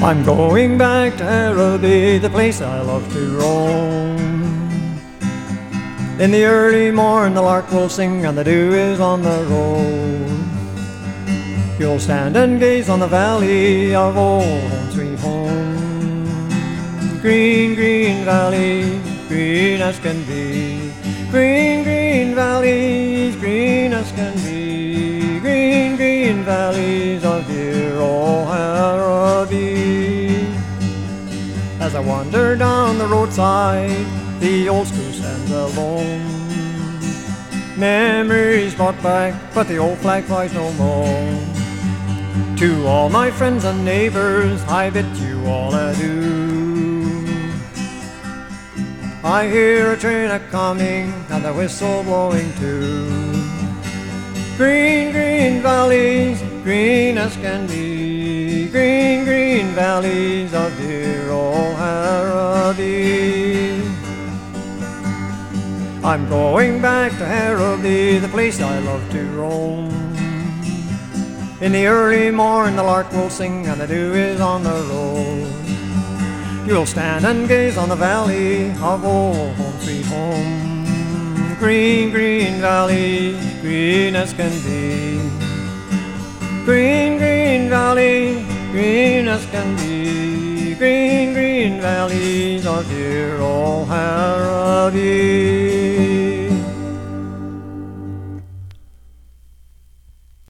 I'm going back to Harrowby, the place I love to roam. In the early morn the lark will sing and the dew is on the road. You'll stand and gaze on the valley of old home sweet home. Green, green valley, green as can be. Green, green valleys, green as can be. Green, green valleys of dear old Harrowby. As I wander down the roadside, the old spruce stands alone. Memories brought back, but the old flag flies no more. To all my friends and neighbors, I bid you all adieu. I hear a train a-coming and the whistle blowing too. Green, green valleys, green as can be. Green, green valleys of dear old Harrowby. I'm going back to Harrowby, the place I love to roam. In the early morn the lark will sing and the dew is on the road. You'll stand and gaze on the valley of old home sweet home. Green, green valley, green as can be. Green, green valley, green as can be. Green, green valleys of dear old Harrowby.